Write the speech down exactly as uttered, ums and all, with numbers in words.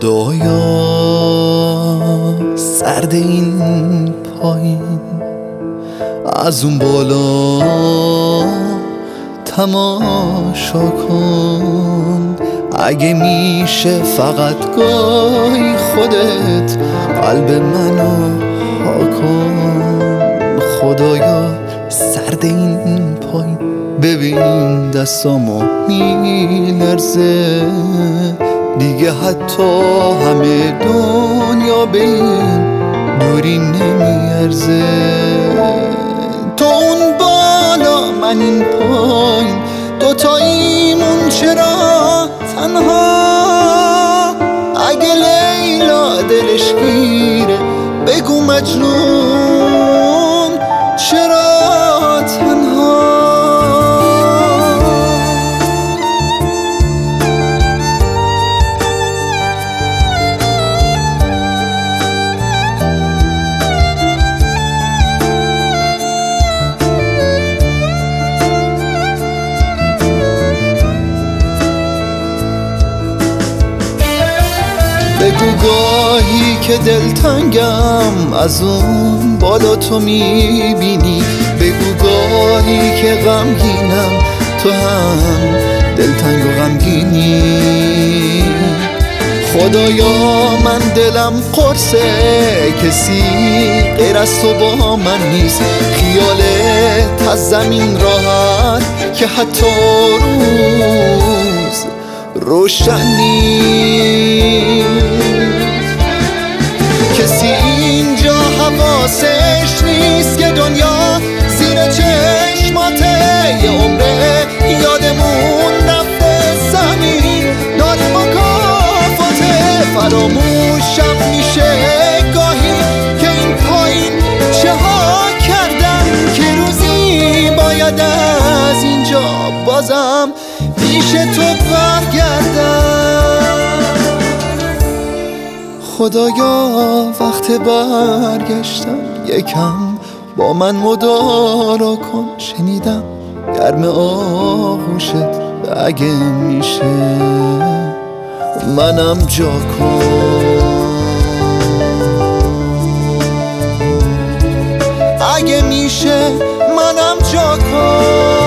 خدایا سرد این پایین از اون بالا تماشا کن. اگه میشه فقط گاهی خودت قلب منو ها کن. خدایا سرد این پایین ببین دستامو میلرزه دیگه، حتی همه دنیا به این دوری نمیارزه. تو اون بالا من این پایین دوتاییمون چرا تنها؟ اگه لیلا دلش گیره بگو مجنون چرا تنها؟ بگو گاهی که دلتنگم از اون بالا تو میبینی، بگو گاهی که غمگینم تو هم دلتنگ و غمگینی. خدایا من دلم قرصه کسی غیر از تو با من نیست، خیالت از زمین راحت که حتی روز روشنی. کسی اینجا حواسش نیست که دنیا زیر چشماته، یه عمره یادمون رفته زمین داد مکافاته. فراموشم میشه گاهی که این پایین چه ها کردم که روزی باید از اینجا بازم پیش تو برگردم. خدایا وقت برگشتن یکم با من مدارا کن. شنیدم گرم آغوشت اگه میشه منم جا کن. اگه میشه منم جا کن.